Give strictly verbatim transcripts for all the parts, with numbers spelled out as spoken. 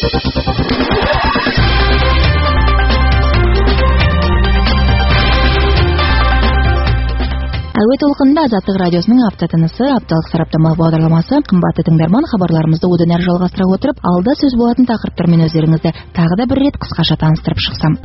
Әуе толқынында Азаттық радиосының апта тынысы, апталық сараптама бағдарламасы. Қымбатты тыңдарман, хабарларымызды одан әрі жалғастыра отырып, алда сөз болатын тақырыптармен өздеріңізді тағы да бір рет қысқаша таныстырып шықсам.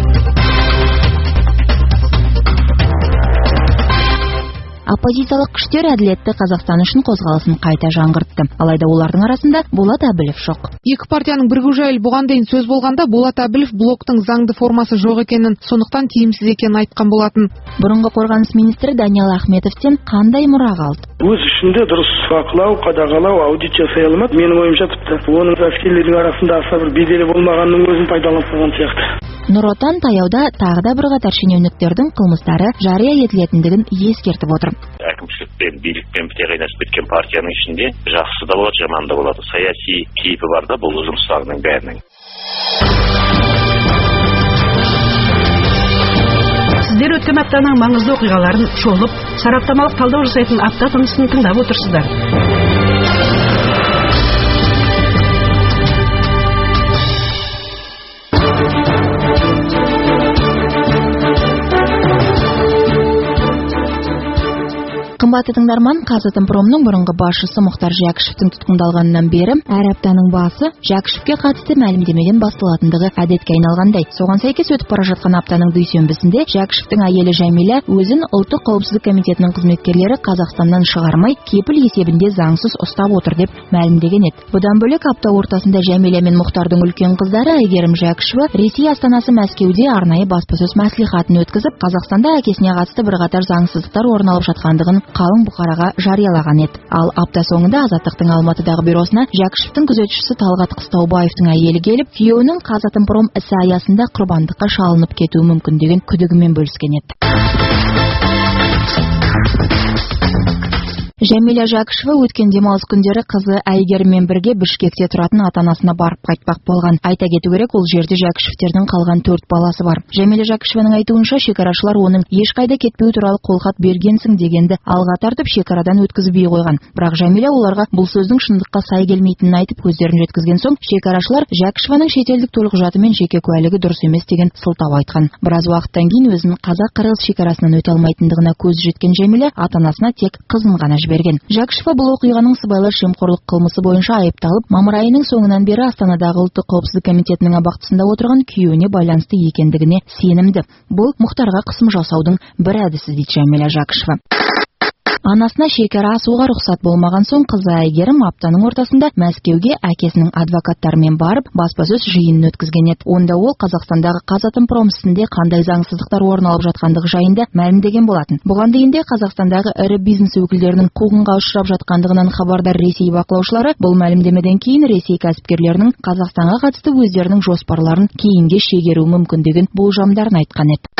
Оппозициялық күштер әділетті Қазақстан үшін қозғалысын қайта жаңғыртты. Алайда олардың арасында Болат Әбілов жоқ. Екі партияның бірігу жайлы бұған дейін сөз болғанда Болат Әбілов блоктың заңды формасы жоқ екенін, сондықтан тиімсіз екенін айтқан болатын. Бұрынғы қорғаныс министрі Даниал Ахметовтен қандай мұра қалды? Өз ішінде дұрыс бақылау, қадағалау, аудит жасай алмады. Менің ойымша тіпті оның әскерлердің арасында аса бір беделі болмағанның өзін пайдаланып қойған сияқты. Нұр Отан таяуда тағы да бір қатар шенеуніктердің қылмыстары жария етілетіндігін ескертіп отыр. Әкімшілікпен, билікпен біте қайнасып кеткен партияның ішінде жақсы да болады, жаман да болады. Саяси кейпі бар да бұл жұмыстарының бәрінің. Сіздер өткен аптаның маңызды оқиғаларын шолып, сараптамалық талдау жасайтын апта тынысын тыңдап отырсыздар. Қымбатты тыңдарман, Қазатомпромның бұрынғы басшысы Мұхтар Жәкішевтің тұтқындалғанынан бері әр аптаның басы Жәкішевке қатысты мәлімдемеден басталатындығы әдетке айналғандай. Соған сәйкес өтіп бара жатқан аптаның дүйсенбісінде Жәкішевтің әйелі Жәмила өзін ұлттық қауіпсіздік комитетінің қызметкерлері Қазақстаннан шығармай, кепіл есебінде заңсыз ұстап отыр деп мәлімдеген еді. Бұдан бөлек апта ортасында Жәмила мен Мұхтардың үлкен қыздары Әйгерім Жәкішева Ресей астанасы Мәскеуде арнайы баспасөз мәслихатын өткізіп, Қазақстанда әкесіне қатысты бірқатар заңсыздықтар орын алып жатқандығын қалың бұқараға жариялаған еді. Ал апта соңында Азаттықтың Алматыдағы бюросына Жәкішевтің күзетшісі Талғат Қыстаубаевтың әйелі келіп, күйеуінің Қазатомпром ісі аясында құрбандыққа шалынып кетуі мүмкін деген күдігімен бөліскен еді. Жәмила Жәкішева өткен демалыс күндері қызы Әйгеріммен бірге Бішкекте тұратын ата-анасына барып қайтпақ болған. Айта кету керек, ол жерде Жәкішевтердің қалған төрт баласы бар. Жәмила Жәкішеваның айтуынша, шекарашылар оның ешқайда кетпеу туралы қолхат бергенсің дегенді алға тартып шекарадан өткізбей қойған. Бірақ Жәмила оларға бұл сөздің шындыққа сай келмейтінін айтып көздерін жеткізген соң, шекарашылар Жәкішеваның шетелдік төлқұжаты мен жеке куәлігі дұрыс емес деген сылтау айтқан. Біраз уақыттан кейін өзін қазақ-қырғыз шекарасынан өте алмайтындығына көзі жеткен Жәмила ата-анасына тек қызын ғана берген. Жәкішева бұл оқиғаның сыбайлас жемқорлық қылмысы бойынша айыпталып, мамыр айының соңынан бері Астанадағы ұлттық қауіпсіздік комитетінің абақтысында отырған күйеуіне байланысты екендігіне сенімді. Бұл Мұхтарға қысым жасаудың бір әдісі дейді Жәмила Жәкішева. Анасына шекара асуға рұқсат болмаған соң, қызы Әйгерім аптаның ортасында Мәскеуге әкесінің адвокаттарымен барып, баспасөз жиынын өткізген еді. Онда ол Қазақстандағы Қазатомпром ісінде қандай заңсыздықтар орын алып жатқандығы жайында мәлімдеген болатын. Бұған дейін де Қазақстандағы ірі бизнес өкілдерінің қуғынға ұшырап жатқандығынан хабардар Ресей бақылаушылары бұл мәлімдемеден кейін Ресей кәсіпкерлерінің Қазақстанға қатысты өздерінің жоспарларын кейінге шегеру мүмкіндігін болжамдарын айтқан еді.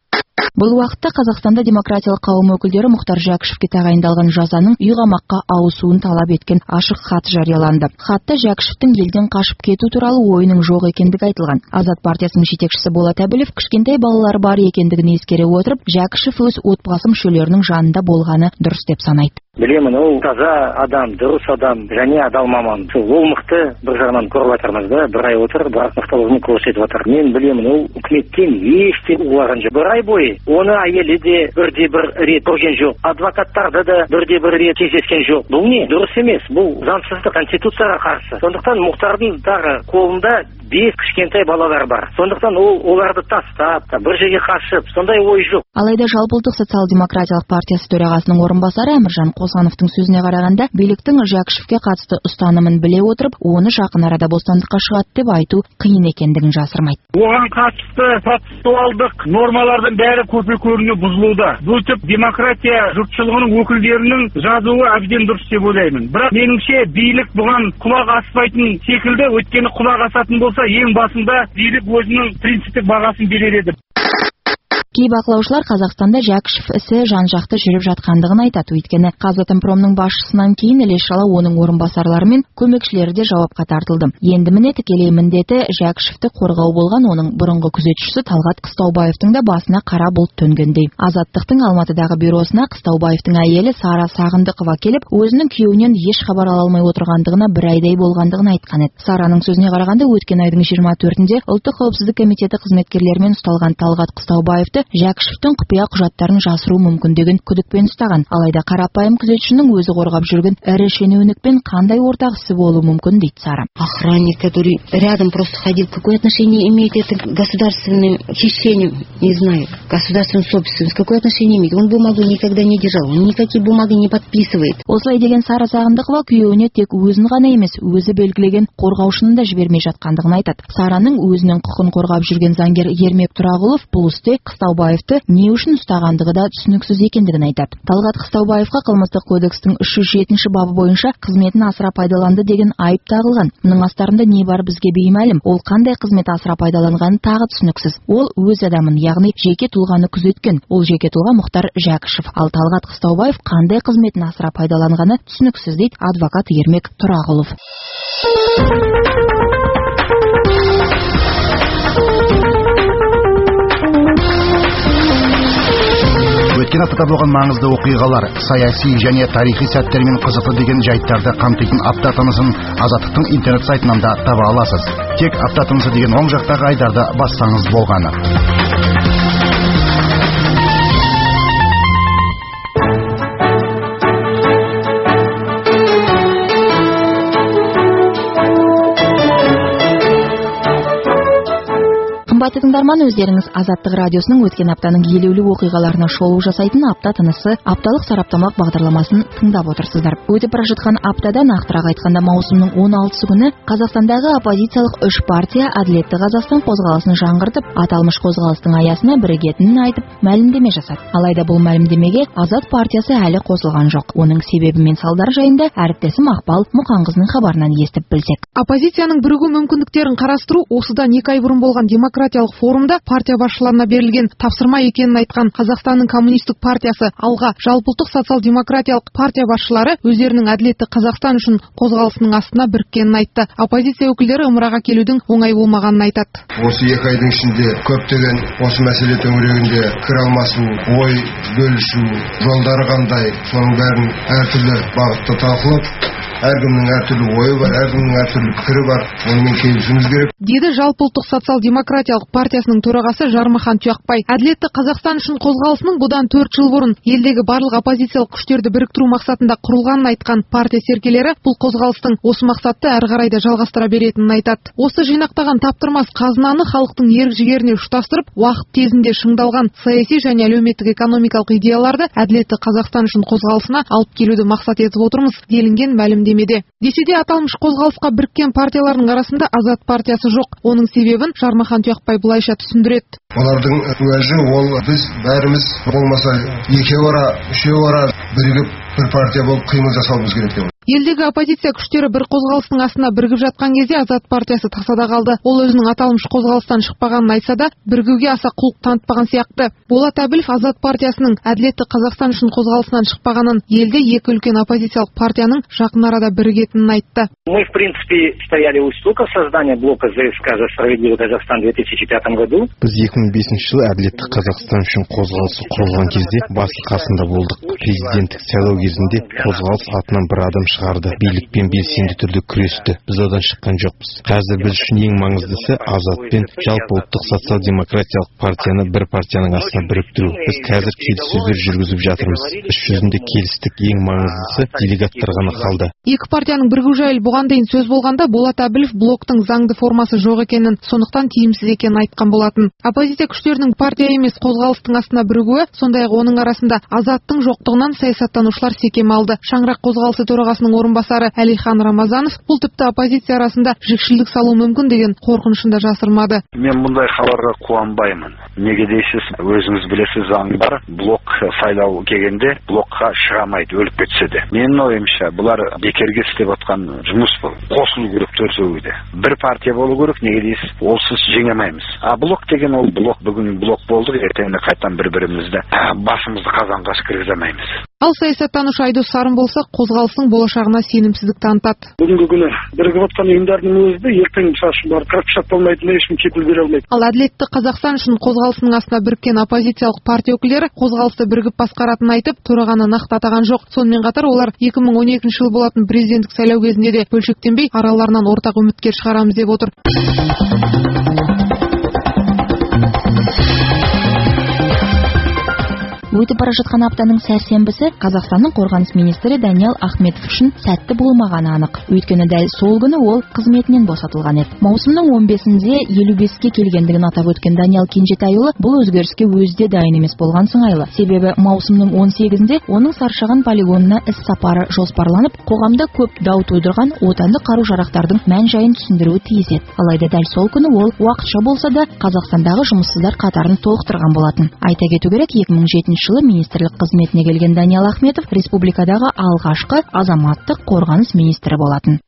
Бұл уақытта Қазақстанда демократиялық қауым өкілдері Мұхтар Жәкішевке тағайындалған жазаның үй қамаққа ауысуын талап еткен ашық хат жарияланды. Хатта Жәкішевтің елден қашып кету туралы ойының жоқ екендігі айтылған. Азат партиясының жетекшісі Болат Әбілов кішкентай балалары бар екендігін ескере отырып, Жәкішев өз отбасы мүшелерінің жанында болғаны дұрыс деп санайды. Білемін, ол таза адам, дұрыс адам, және адал маман. Ол мықты бір жағынан көріп жатырмыз да, бір ай отыр, бірақ мықтылығын көрсетіп жатыр. Мен білемін, ол үкіметтен ештеңе ұлаған жоқ. Бір ай бойы оны әйелі де бірде бір рет көрген жоқ. Адвокаттарды да бірде бір рет кездескен жоқ. Бұл не? Дұрыс емес. Бұл заңсыздық, конституцияға қарсы. Сондықтан Мұхтардың дағы қолында бес кішкентай балалар бар. Сондықтан ол оларды тастап, бір жерге қашып, сондай ой жоқ. Алайда жалпыұлттық социал-демократиялық партиясы төрағасының орынбасары Әміржан Қосановтың сөзіне қарағанда, биліктің Жәкішевке қатысты ұстанымын біле отырып, оны жақын арада бостандыққа шығады деп айту қиын екендігін жасырмайды. Оған қатысты процессуалдық нормалардың бәрі көпе-көріне бұзылуда. Бұл тип демократия жұртшылығының өкілдерінің жазуы әбден дұрыс деп ойлаймын. Бірақ меніңше билік бұған құлақ аспайтын секілді, өйткені құлақ асатын болса, ең басында билік өзінің принциптік бағасын берер еді. Кей бақылаушылар Қазақстанда Жәкішев ісі жан-жақты жүріп жатқандығын айтады, өйткені Қазатомпромның басшысынан кейін іле-шала оның орынбасарлары мен көмекшілері де жауапқа тартылды. Енді міне тікелей міндеті Жәкішевті қорғау болған оның бұрынғы күзетшісі Талғат Қыстаубаевтың да басына қара бұлт төнгендей. Азаттықтың Алматыдағы бюросына Қыстаубаевтың әйелі Сара Сағындықова келіп, өзінің күйеуінен еш хабар ала алмай отырғандығына бір айдай болғандығын айтқан еді. Сараның сөзіне қарағанда, өткен айдың жиырма төртінде Ұлттық қауіпсіздік комитеті қызметкерлерімен ұсталған Талғат Қыстаубаевты Жәкішевтің құпия құжаттарын жасыру мүмкіндігін күдікпен ұстаған. Алайда қарапайым күзетшінің өзі қорғап жүрген ірі шенеунікпен қандай ортақ ісі болуы мүмкін, дейді Сара. Охранник, который рядом просто ходил, какое отношение имеет это к государственным хищениям? Не знаю. Государственную собственность какое отношение имеет? Он бумагу никогда не держал, он никакие бумаги не подписывает. Осылай деген Сара Сағындықова күйеуіне тек өзін ғана емес, өзі белгілеген қорғаушының да жібермей жатқандығын айтады. Сараның өзінің құқын қорғап жүрген заңгер Ермек Тұрағұлов бұл істе Қыстаубаевты не үшін ұстағандығы да түсініксіз екендігін айтады. Талғат Қыстаубаевқа қылмыстық кодекстің үш жүз жетінші бабы бойынша қызметін асыра пайдаланды деген айып тағылған. Мұның астарында не бар бізге беймәлім. Ол қандай қызмет асыра пайдаланғаны тағы түсініксіз. Ол өз адамын, яғни жеке тұлғаны күзеткен. Ол жеке тұлға Мұхтар Жәкішев. Ал Талғат Қыстаубаев қандай қызметін асыра пайдаланғаны түсініксіз, дейді адвокат Ермек Тұрағұлов. Өткен аптада болған маңызды оқиғалар, саяси және тарихи сәттермен қызықты деген жайттарды қамтитын апта тынысын Азаттықтың интернет сайтынан да таба аласыз. Тек апта тынысы деген оң жақтағы айдарды бассаңыз болғаны. Қымбатты тыңдарман, өздеріңіз Азаттық радиосының өткен аптаның елеулі оқиғаларына шолу жасайтын апта тынысы апталық сараптамалық бағдарламасын тыңдап отырсыздар. Өтіп бара жатқан аптада, нақтырақ айтқанда маусымның он алтысы күні, Қазақстандағы оппозициялық үш партия Әділетті Қазақстан қозғалысын жаңғыртып, аталмыш қозғалыстың аясына бірігетінін айтып, мәлімдеме жасады. Алайда бұл мәлімдемеге Азат партиясы әлі қосылған жоқ. Оның себебі мен салдары жайында әріптесім Ақбал Мұқанқызының хабарынан естіп білсек. Оппозицияның бірігу мүмкіндіктерін қарастыру осыдан екі ай бұрын болған демократиялық форумда партия басшыларына берілген тапсырма екенін айтқан Қазақстанның коммунистік партиясы Алға жалпыұлттық социал-демократиялық партия басшылары өздерінің Әділетті Қазақстан үшін қозғалысының астына біріккенін айтты. Оппозиция өкілдері ымыраға келудің оңай болмағанын айтады. Осы екі айдың ішінде көптеген осы мәселе төңірегінде пікір алмасу, ой бөлісу жолдары қандай, соның бәрін әртүрлі бағытта талқылап, әркімнің әртүрлі ойы бар, әркімнің әртүрлі пікірі бар, онымен келісуіміз керек, деді жалпыұлттық социал-демократиялық партиясының төрағасы Жармахан Тұяқбай. Әділетті Қазақстан үшін қозғалысының бұдан төрт жыл бұрын елдегі барлық оппозициялық күштерді біріктіру мақсатында құрылғанын айтқан партия серкелері бұл қозғалыстың осы мақсатты әрі қарай да жалғастыра беретінін айтады. Осы жинақтаған таптырмас қазынаны халықтың ерік-жігеріне ұштастырып, уақыт тезінде шыңдалған саяси және әлеуметтік экономикалық идеяларды Әділетті Қазақстан үшін қозғалысына алып келуді мақсат етіп отырмыз, делінген мәлімдемеде. Десе де аталмыш қозғалысқа біріккен партиялардың арасында Азат партиясы жоқ. Оның себебін Жармахан Тұяқбай былайша түсіндіреді. Олардың уәжі ол біз бәріміз болмаса екеу ара, үшеу ара бірігіп бір партия болып қимыл жасауымыз керек деп. Елдегі оппозиция күштері бір қозғалыстың астына бірігіп жатқан кезде Азат партиясы тасада қалды. Ол өзінің аталмыш қозғалыстан шықпағанын айтса да, бірігуге аса құлық танытпаған сияқты. Болат Әбілов Азат партиясының Әділетті Қазақстан үшін қозғалысынан шықпағанын, елде екі үлкен оппозициялық партияның жақын арада бірігетінін айтты. Мы, в принципе, стояли у истоков создания блока ЗСК «За справедливый Казахстан» в две тысячи пятом году. Біз екі мың бесінші жылы Әділетті Қазақстан үшін қозғалысы құрылған кезде басы қасында болдық. Президенттік сайлау кезінде қозғалыс атынан бір адам шығарды, билікпен белсенді түрде күресті. Біз одан шыққан жоқпыз. Қазір біз үшін ең маңыздысы Азат пен жалпы ұлттық социал-демократиялық партияны бір партияның астына біріктіру. Біз қазір келіссөздер жүргізіп жатырмыз. Іс жүзінде келістік, ең маңыздысы делегаттар ғана қалды. Екі партияның бірігу жайлы бұған дейін сөз болғанда Болат Әбілов блоктың заңды формасы жоқ екенін, сондықтан тиімсіз екенін айтқан болатын. Оппозиция күштерінің партия емес қозғалыстың астына бірігуі, сондай-ақ оның арасында Азаттың жоқтығынан саясаттанушылар секем алды. Шаңырақ қозғалысы төрағасының төрағасының орынбасары Әлихан Рамазанов бұл тіпті оппозиция арасында жікшілдік салу мүмкін деген қорқынышын да жасырмады. Мен мұндай хабарға қуанбаймын. Неге дейсіз, өзіңіз білесіз, заң бар. Блок сайлау келгенде блокқа шығамайды, өліп кетсе де. Менің ойымша, бұлар бекерге істеп отқан жұмыс бұл. Қосылу керек төртеуі де. Бір партия болу керек, неге дейсіз, олсыз жеңемейміз. А блок деген ол блок, бүгін блок болдық, ертеңді қайтан бір-бірімізді басымызды қазанға кіргіземейміз. Ал саясаттанушы Айдос Сарым болса, қозғалыстың болашағына сенімсіздік танытады. Бүгінгі күні бірігіп отқан ұйымдардың өзі ертең шашы бар, қырық шат болмайтынына ешкім кепіл бере алмайды. Ал әділетті Қазақстан үшін қозғалысының астына біріккен оппозициялық партия өкілдері қозғалысты бірігіп басқаратынын айтып, төрағаны нақты атаған жоқ. Сонымен қатар олар екі мың он екінші жыл болатын президенттік сайлау кезінде де бөлшектенбей араларынан ортақ үміткер шығарамыз деп отыр. Өтіп бара жатқан аптаның сәрсенбісі Қазақстанның қорғаныс министрі Даниал Ахметов үшін сәтті болмағаны анық. Өйткені дәл сол күні ол қызметінен босатылған еді. Маусымның он бесінде елу беске келгендігін атап өткен Даниал Кенжетайұлы бұл өзгеріске өзі де дайын емес болған сыңайлы. Себебі маусымның он сегізінде оның Саршаған полигонына іс сапары жоспарланып, қоғамда көп дау тудырған отандық қару-жарақтардың мән-жайын түсіндіруі тиіс еді. Алайда дәл сол күні ол уақытша болса да Қазақстандағы жұмыссыздар қатарын толықтырған болатын. Айта кету керек, екі мың жетінші жылы министрлік қызметіне келген Даниал Ахметов республикадағы алғашқы азаматтық қорғаныс министрі болатын.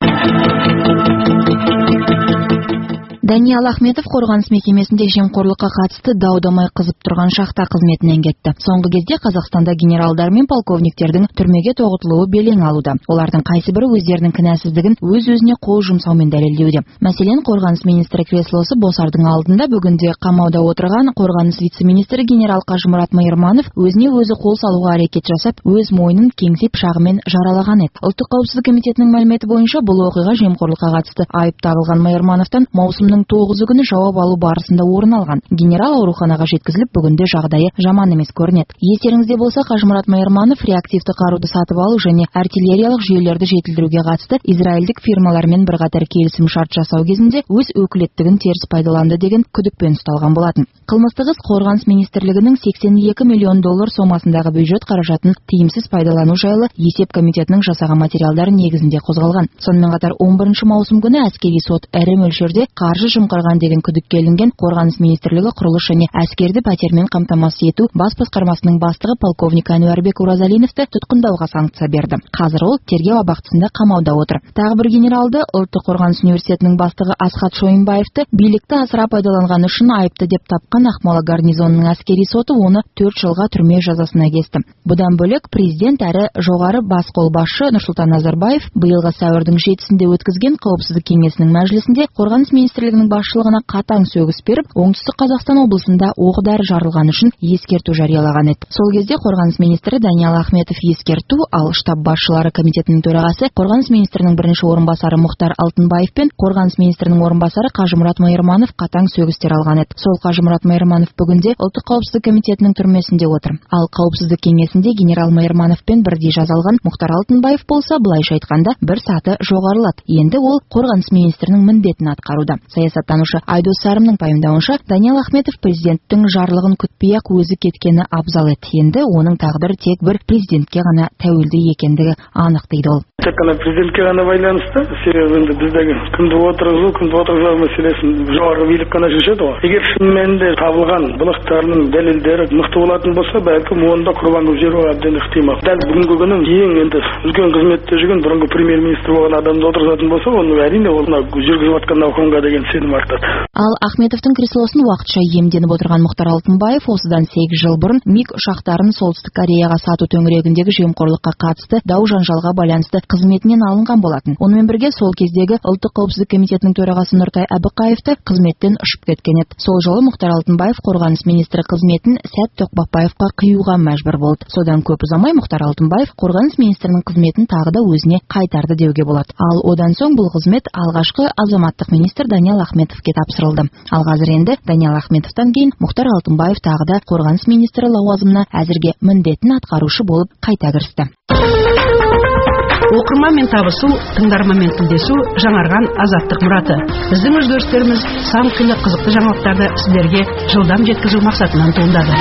Даниал Ахметов қорғаныс мекемесінде жемқорлыққа қатысты дау-дамай қызып тұрған шақта қызметінен кетті. Соңғы кезде Қазақстанда генералдар мен полковниктердің түрмеге тоғытылуы белең алуда. Олардың қайсы бірі өздерінің кінәсіздігін өз-өзіне қол жұмсаумен дәлелдеуде. Мәселен, қорғаныс министрі креслосы босардың алдында бүгінде қамауда отырған қорғаныс вице-министрі генерал Қажымұрат Майырманов өзіне өзі қол салуға әрекет жасап, өз мойнын кеңсе пышағымен жаралаған еді. Ұлттық қауіпсіздік комитетінің мәліметі бойынша бұл оқиға жемқорлыққа қатысты айып тағылған Майырмановтан маусымның тоғызы күні жауап алу барысында орын алған. Генерал ауруханаға жеткізіліп, бүгінде жағдайы жаман емес көрінеді. Естеріңізде болса, Қажымұрат Майырманов реактивті қаруды сатып алу және артиллериялық жүйелерді жетілдіруге қатысты израильдік фирмалармен бірқатар келісім шарт жасау кезінде өз өкілеттігін теріс пайдаланды деген күдікпен ұсталған болатын. Қылмыстық іс қорғаныс министрлігінің сексен екі миллион доллар сомасындағы бюджет қаражатын тиімсіз пайдалану жайлы есеп комитетінің жасаған материалдары негізінде қозғалған. Сонымен қатар он бірінші маусым күні әскери сот ірі мөлшерде қаржы жымқырған деген күдікке ілінген қорғаныс министрлігі құрылыс және әскерді пәтермен қамтамасыз ету бас басқармасының бастығы полковник Әнуарбек Уразалиновты тұтқындауға санкция берді. Қазір ол тергеу абақтысында қамауда отыр. Тағы бір генералды ұлттық қорғаныс университетінің бастығы Асхат Шойынбаевты билікті асыра пайдаланғаны үшін айыпты деп тапқан Ақмола гарнизонының әскери соты оны төрт жылға түрме жазасына кесті. Бұдан бөлек президент әрі жоғары бас қолбасшы Нұрсұлтан Назарбаев биылғы сәуірдің жетісінде өткізген қауіпсіздік кеңесінің мәжілісінде қорғаныс министрлігінің басшылығына қатаң сөгіс беріп, оңтүстік Қазақстан облысында оқ-дәрі жарылғаны үшін ескерту жариялаған еді. Сол кезде қорғаныс министрі Даниал Ахметов ескерту, ал штаб басшылары комитетінің төрағасы қорғаныс министрінің бірінші орынбасары Мұхтар Алтынбаев пен қорғаныс министрінің орынбасары Қажымұрат Майырманов қатаң сөгістер алған еді. Сол Қажымұрат Майырманов бүгінде ұлттық қауіпсіздік комитетінің түрмесінде отыр. Ал қауіпсіздік кеңесінде генерал Майырмановпен бірдей жазалған Мұхтар Алтынбаев болса, былайша айтқанда, бір саты жоғарылады. Енді ол қорғаныс министрінің міндетін атқаруда. Саясаттанушы Айдос Сарымның пайымдауынша, Даниал Ахметов президенттің жарлығын күтпей-ақ өзі кеткені абзал еді. Енді оның тағдыры тек бір президентке ғана тәуелді екендігі анық дейді ол. Тек қана президентке ғана байланысты, себебі енді біздегі кімді отырғызу, кімді отырғызбау мәселесін жоғарғы билік қана шешеді ғой. Егер шынымен де табылған былықтарының дәлелдері мықты болатын болса, бәлкім оны да құрбан қылып жіберуге әбден ықтимал. Дәл бүгінгі күні ең енді үлкен қызметте жүрген бұрынғы премьер-министр болған адамды отырғызатын болса, оны әрине ол жүргізіп жатқан науқанға деген сенім артады. Ал Ахметовтың креслосын уақытша иемденіп отырған Мұхтар Алтынбаев осыдан сегіз жыл бұрын миг ұшақтарын Солтүстік Кореяға сату төңірегіндегі жемқорлыққа қатысты дау-жанжалға байланысты қызметінен алынған болатын. Онымен бірге сол кездегі ұлттық қауіпсіздік комитетінің төрағасы Нұртай Әбіқаевты қызметтен ұшып кеткен еді. Сол жолы Мұхтар Алтынбаев қорғаныс министрі қызметін Сәт Тоқбақбаевқа қиюға мәжбүр болды. Содан көп ұзамай Мұхтар Алтынбаев қорғаныс министрінің қызметін тағы да өзіне қайтарды деуге болады. Ал одан соң бұл қызмет алғашқы азаматтық министр Даниал Ахметовке тапсырылды. Ал қазір енді Даниал Ахметовтан кейін Мұхтар Алтынбаев тағы да қорғаныс министрі лауазымына әзірге міндетін атқарушы болып қайта кірісті. Оқырманмен табысу, тыңдарманмен тілдесу жаңарған азаттық мұраты. Біздің өзгерістеріміз сан түрлі қызықты жаңалықтарды сіздерге жылдам жеткізу мақсатынан туындады.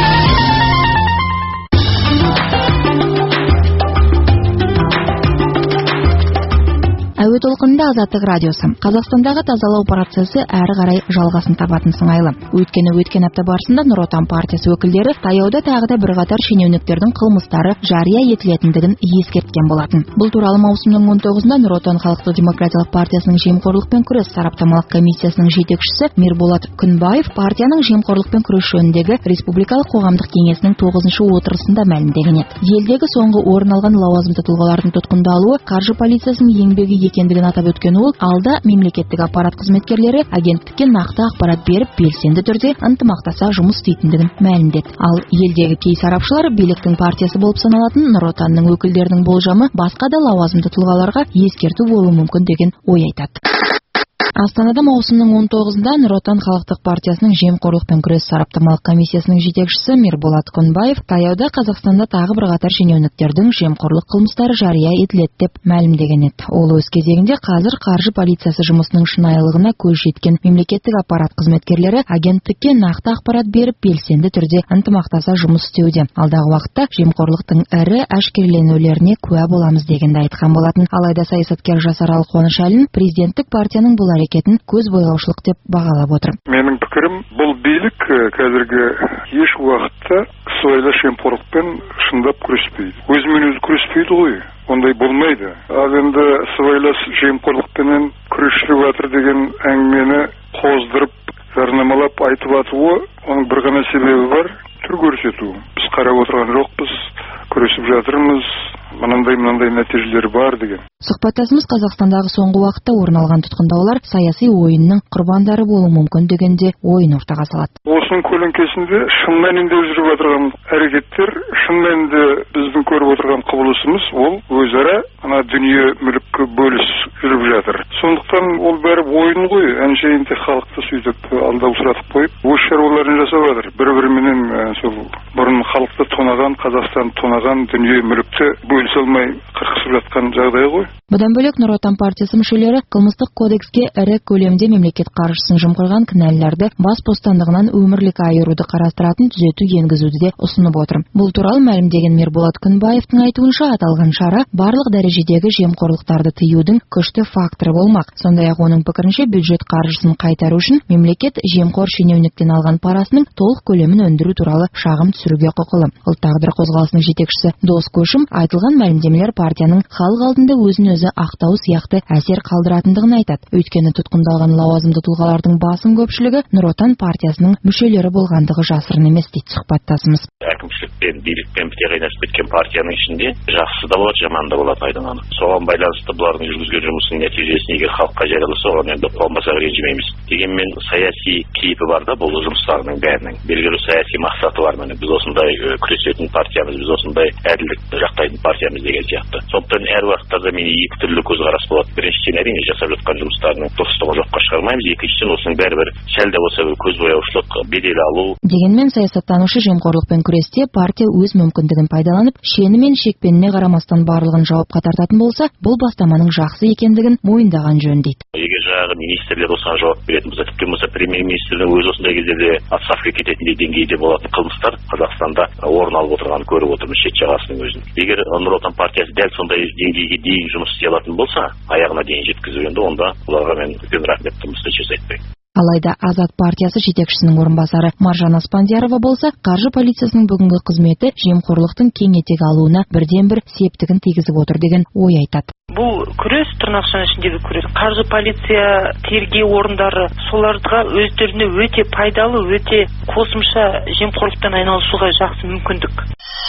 ой толқынында Азаттық радиосы. Қазақстандағы тазалау процесі әрі қарай жалғасын табатын сыңайлы. Өйткені өткен апта барысында Нұр Отан партиясы өкілдері таяуда тағы да бірқатар шенеуніктердің қылмыстары жария етілетіндігін ескерткен болатын. Бұл туралы маусымның он тоғызында Нұр Отан халықтық демократиялық партиясының жемқорлықпен күрес сараптамалық комиссиясының жетекшісі Мирболат Күнбаев партияның жемқорлықпен күрес жөніндегі республикалық қоғамдық кеңесінің тоғызыншы отырысында мәлімдеген еді. Елдегі соңғы орын алған лауазымды тұлғалардың тұтқындалуы қаржы полициясының еңбегі екендігін атап өткен ол, алда мемлекеттік аппарат қызметкерлері агенттікке нақты ақпарат беріп, белсенді түрде ынтымақтаса жұмыс істейтіндігін мәлімдеді. Ал елдегі кей сарапшылар биліктің партиясы болып саналатын Нұр Отанның өкілдерінің болжамы басқа да лауазымды тұлғаларға ескерту болуы мүмкін деген ой айтады. Астанада маусымның он тоғызында Нұр Отан халықтық партиясының жемқорлықпен күрес сараптамалық комиссиясының жетекшісі Мирболат Күнбаев таяуда Қазақстанда тағы бірқатар шенеуніктердің жемқорлық қылмыстары жария етіледі деп мәлімдеген еді. Ол өз кезегінде қазір қаржы полициясы жұмысының шынайылығына көз жеткен мемлекеттік аппарат қызметкерлері агенттікке нақты ақпарат беріп, белсенді түрде ынтымақтаса жұмыс істеуде. Алдағы уақытта жемқорлықтың ірі әшкереленулеріне куә боламыз дегенді айтқан болатын. Алайда саясаткер Жасарал Қуанышәлін президенттік партияның бұл әрекетін көз бояушылық деп бағалап отыр. Менің пікірім, бұл билік қазіргі еш уақытта сыбайлас жемқорлықпен шындап күреспейді. Өзімен өзі күреспейді ғой. Ондай болмайды. Ал енді сыбайлас жемқорлықпенен күресіп жатыр деген әңгімені қоздырып, жарнамалап айтып жатуы, оның бір ғана себебі бар, түр көрсету. Біз қарап отырған жоқпыз, күресіп жатырмыз, мынандай-мынандай нәтижелері бар деген. Сұхбаттасымыз Қазақстандағы соңғы уақытта орын алған тұтқындаулар саяси ойынның құрбандары болуы мүмкін дегенде ойын ортаға салады. Осының көлеңкесінде шын мәнінде жүріп отырған әрекеттер, шын мәнінде біздің көріп отырған құбылысымыз ол өзара ана дүние мүлікке бөліс жүріп жатыр. Сондықтан ол бәрі ойын ғой, әншейінде халықты сөйтіп алдаусыратып қойып, өз шаруаларын жасап жатыр. Бір-біріменен сол бұрын халықты тонаған, Қазақстан тонаған дүние мүлікті бөлісе алмай қырқысып жатқан жағдай ғой. Бұдан бөлек Нұр Отан партиясы мүшелері қылмыстық кодекске ірі көлемде мемлекет қаржысын жымқырған кінәлілерді бас бостандығынан өмірлік айыруды қарастыратын түзету енгізуді де ұсынып отыр. Бұл туралы мәлімдеген Мирболат Күнбаевтың айтуынша, аталған шара барлық дәрежедегі жемқорлықтарды тыюдың күшті факторы болмақ. Сондай-ақ оның пікірінше, бюджет қаржысын қайтару үшін мемлекет жемқор шенеуніктен алған парасының толық көлемін өндіру туралы шағым түсіруге құқылы. Ұлт тағдыры қозғалысының жетекшісі Дос Көшім айтылған мәлімдемелер партияның халық алдында өзін өзі ақтау сияқты әсер қалдыратындығын айтады. Өйткені тұтқындалған лауазымды тұлғалардың басым көпшілігі Нұр Отан партиясының мүшелері болғандығы жасырын емес дейді сұхбаттасымыз. Әкімшілікпен, билікпен біте қайнасып кеткен партияның ішінде жақсы да болады, жаман да болады, айдан анық. Соған байланысты бұлардың жүргізген жұмысының нәтижесін егер халыққа жарияласа, оған енді болмаса ренжімейміз. Дегенмен саяси кейпі бар да бұл жұмыстарының бәрінің. Белгілі саяси мақсаты бар. Міне біз осындай күресетін партиямыз, біз осындай әділдікті жақтайтын партиямыз деген сияқты. Сондықтан әр уақытта мен екі түрлі көзқарас болады. Біріншіден әрине жасап жатқан жұмыстарының дұрыстығын жоққа шығармаймыз. Екіншіден осының бәрібір сәл де болса көзбояушылық, бедел алу. Дегенмен саясаттанушы жемқорлықпен күресте партия өз мүмкіндігін пайдаланып, шені мен шекпеніне қарамастан барлығын жауапқа тартатын болса, бұл бастаманың жақсы екендігін мойындаған жөн дейді. Егер жаңағы министрлер осыған жауап беретін болса, тіпті болса премьер-министрдің өзі осындай кездерде отставка кететіндей деңгейде болатын қылмыстар Қазақстанда орын алып отырғанын көріп отырмыз шет жағасының өзін. Егер Нұр Отан партиясы дәл сондай деңгейге дейін жұмыс істей алатын болса, аяғына дейін жеткізу, енді онда оларға мен үлкен рахметімді жасайтпаймын. Алайда Азат партиясы жетекшісінің орынбасары Маржан Аспандиярова болса, қаржы полициясының бүгінгі қызметі жемқорлықтың кең етек алуына бірден-бір септігін тигізіп отыр деген ой айтады. Бұл күрес, тырнақшаның ішіндегі күрес, қаржы полиция, тергеу орындары, соларға өздеріне өте пайдалы, өте қосымша жемқорлықпен айналысуға жақсы мүмкіндік.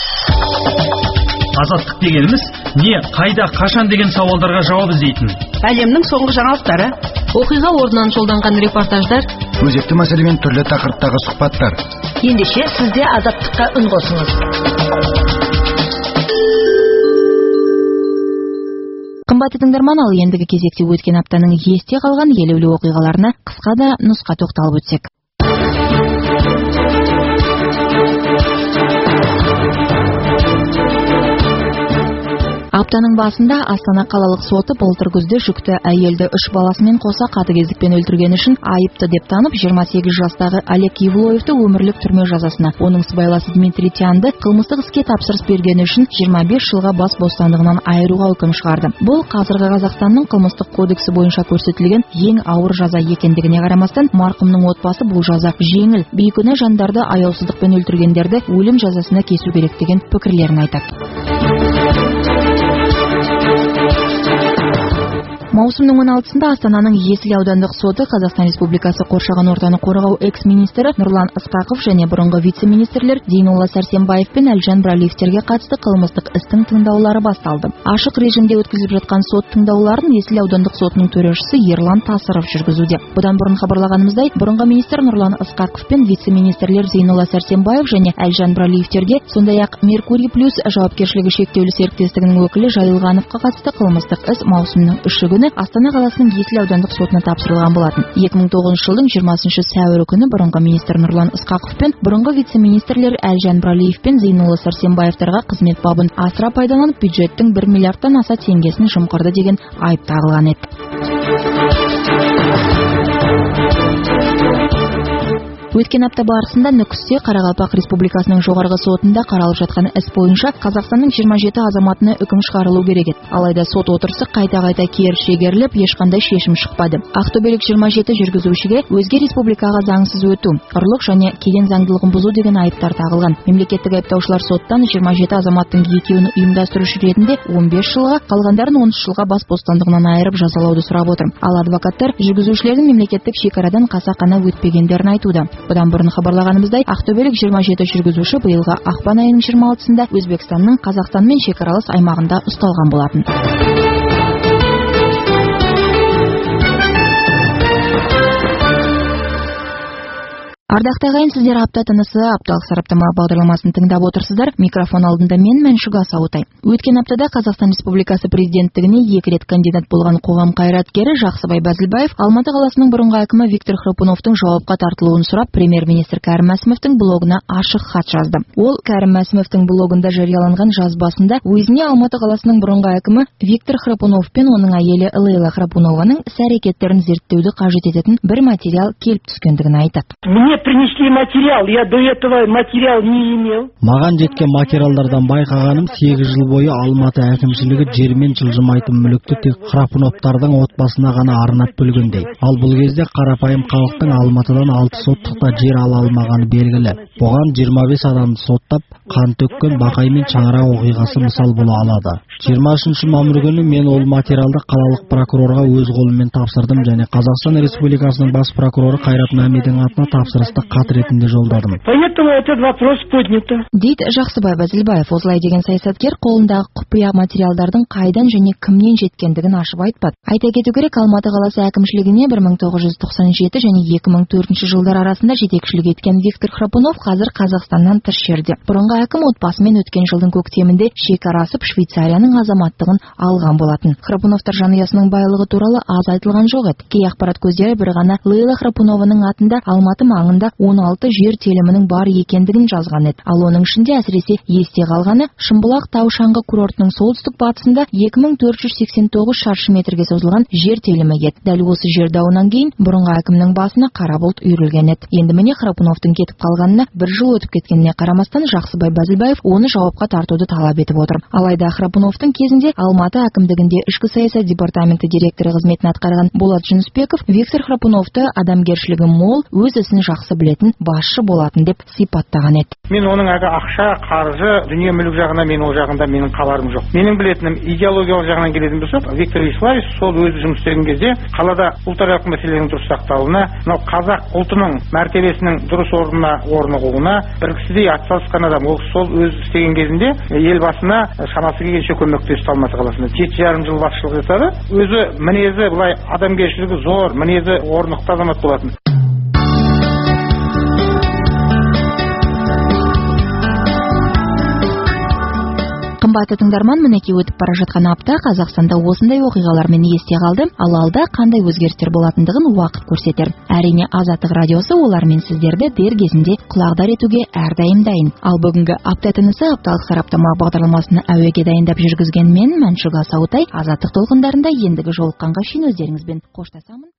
Азаттық дегеніміз не, қайда, қашан деген сауалдарға жауап іздейтін. Әлемнің соңғы жаңалықтары, оқиға орнынан жолданған репортаждар, өзекті мәселемен түрлі тақырыптағы сұхбаттар. Ендеше сізде азаттыққа үн қосыңыз. Қымбатты тыңдарман, ал ендігі кезекте өткен аптаның есте қалған елеулі оқиғаларына қысқа да нұсқа тоқталып өтсек. Аптаның басында Астана қалалық соты былтыр күзде жүкті әйелді үш баласымен қоса қатыгездікпен өлтіргені үшін айыпты деп танып, жиырма сегіз жастағы Олег Евлоевты өмірлік түрме жазасына, оның сыбайласы Дмитрий Тянды қылмыстық іске тапсырыс бергені үшін жиырма бес жылға бас бостандығынан айыруға үкім шығарды. Бұл қазіргі Қазақстанның қылмыстық кодексі бойынша көрсетілген ең ауыр жаза екендігіне қарамастан, марқұмның отбасы бұл жаза жеңіл, бейкүнә жандарды аяусыздықпен өлтіргендерді өлім жазасына кесу керек деген пікірлерін айтады. Маусымның он алтысында Астананың Есіл аудандық соты Қазақстан Республикасы қоршаған ортаны қорғау экс-министрі Нұрлан Ысқақов және бұрынғы вице-министрлер Зейнолла Сәрсенбаев пен Әлжан Бралиевтерге қатысты қылмыстық істің тыңдаулары басталды. Ашық режимде өткізіліп жатқан сот тыңдауларын Есіл аудандық сотының төрағасы Ерлан Тасыров жүргізуде. Бұдан бұрын хабарлағанымыздай, бұрынғы министр Нұрлан Ысқақов пен вице-министрлер Зейнолла Сәрсенбаев және Әлжан Бралиевтерге, сондай-ақ Меркурий плюс жауапкершілігі шектеулі серіктестігінің өкілі Жайылғановқа қатысты қылмыстық іс маусымның үші күні Астана қаласының Есіл аудандық сотына тапсырылған болатын. екі мың тоғызыншы жылдың жиырмасыншы сәуірі күні бұрынғы министр Нұрлан Ысқақов пен бұрынғы вице-министрлер Әлжан Бралиев пен Зейнолла Сәрсенбаевтарға қызмет бабын асыра пайдаланып бюджеттің бір миллиардтан аса теңгесін жымқырды деген айып тағылған еді. Өткен апта барысында Нүкісте Қарақалпақ Республикасының жоғарғы сотында қаралып жатқан іс бойынша Қазақстанның жиырма жеті азаматына үкім шығарылу керек еді. Алайда сот отырысы қайта-қайта кері шегеріліп, ешқандай шешім шықпады. Ақтөбелік жиырма жеті жүргізушіге өзге республикаға заңсыз өту, ұрлық және кеден заңдылығын бұзу деген айыптар тағылған. Мемлекеттік айыптаушылар соттан жиырма жеті азаматтың екеуін ұйымдастырушы ретінде он бес жылға, қалғандарын он үш жылға бас бостандығынан айырып жазалауды сұрап отыр. Ал адвокаттар жүргізушілердің мемлекеттік шекарадан қасақана өтпегендерін айтуда. Бұдан бұрын хабарлағанымыздай, ақтөбелік жиырма жеті жүргізуші биылғы ақпан айының жиырма алтысында Өзбекстанның Қазақстанмен шекаралас аймағында ұсталған болатын. Ардақты ағайын, сіздер апта тынысы апталық сараптама бағдарламасын тыңдап отырсыздар. Микрофон алдында мен Мәншүк Асауытай. Өткен аптада Қазақстан Республикасы президенттігіне екі рет кандидат болған қоғам қайраткері Жақсыбай Бәзілбаев Алматы қаласының бұрынғы әкімі Виктор Храпуновтың жауапқа тартылуын сұрап, премьер-министр Кәрім Мәсімовтің блогына ашық хат жазды. Ол Кәрім Мәсімовтің блогында жарияланған жазбасында өзіне Алматы қаласының бұрынғы әкімі Виктор Храпунов пен оның әйелі Лейла Храпунованың іс-әрекеттерін зерттеуді қажет ететін бір материал келіп түскендігін айтады. Принесли материал, я до этого материал не имел. Маған жеткен материалдардан байқағаным, сегіз жыл бойы Алматы әкімшілігі жермен жылжымайтын мүлікті тек Храпуновтардың отбасына ғана арнап бөлгендей. Ал бұл кезде қарапайым халықтың Алматыдан алты соттықта жер ала алмағаны белгілі. Бұған жиырма бес адамды соттап, қан төккен Бақай мен Шаңырақ оқиғасы мысал бола алады. жиырма үшінші мамыр күні мен ол материалды қалалық прокурорға өз қолыммен тапсырдым және Қазақстан Республикасының бас прокуроры Қайрат Мәмидің атына тапсырысты хат ретінде жолдадым. Поэтому этот вопрос поднят. Дейді Жақсыбай Бәзілбаев. Осылай деген саясаткер қолындағы құпия материалдардың қайдан және кімнен жеткендігін ашып айтпады. Айта кету керек, Алматы қаласы әкімшілігіне бір мың тоғыз жүз тоқсан жеті және екі мың төртінші жылдар арасында жетекшілік еткен Виктор Храпунов қазір Қазақстаннан тыс жерде. Бұрынғы әкім отбасымен өткен жылдың көктемінде шекара асып Швейцарияның азаматтығын алған болатын. Храпуновтар жанұясының байлығы туралы аз айтылған жоқ еді. Кей ақпарат көздері бір ғана Лейла Храпунованың атында Алматы маңында он алты жер телімінің бар екендігін жазған еді. Ал оның ішінде әсіресе есте қалғаны Шымбұлақ тау-шаңғы курортының солтүстік батысында екі мың төрт жүз сексен тоғыз шаршы метрге созылған жер телімі еді. Дәл осы жер дауынан кейін бұрынғы әкімнің басына қара бұлт үйірілген еді. Енді міне Храпуновтың кетіп қалғанына бір жыл өтіп кеткеніне қарамастан Жақсыбай Бәзілбаев оны жауапқа тартуды талап етіп отыр. Алайда Храпуновтың кезінде Алматы әкімдігінде ішкі саясат департаменті директоры қызметін атқарған Болат Жүнісбеков Виктор Храпуновты адамгершілігі мол, өз ісін жақсы білетін басшы болатын деп сипаттаған еді. Мен оның әгі ақша, қаржы, дүние мүлік жағына мен ол жағында менің хабарым жоқ. Менің білетінім идеологиялық жағынан келетін болсақ, Виктор Вячеславович сол өзі жұмыс істеген кезде қалада ұлтаралық мәселенің дұрыс сақталуына, мынау қазақ ұлтының мәртебесінің дұрыс орнына орнығуына бір кісідей атсалысқан адам. Ол сол өзі істеген кезінде елбасына шамасы келгенше көмектесті Алматы қаласында. жеті жарым жыл басшылық жасады. Өзі мінезі былай адамгершілігі зор, мінезі орнықты азамат болатын. Қымбатты тыңдарман, мінекей өтіп бара жатқан апта Қазақстанда осындай оқиғалармен есте қалды, ал алда қандай өзгерістер болатындығын уақыт көрсетер. Әрине, Азаттық радиосы олармен сіздерді дер кезінде құлағдар етуге әрдайым дайын. Ал бүгінгі апта тынысы апталық сараптама бағдарламасын әуеге дайындап жүргізген мен Мәншүк Асаутай. Азаттық толқындарында ендігі жолыққанға шейін өздеріңізбен қоштасамын.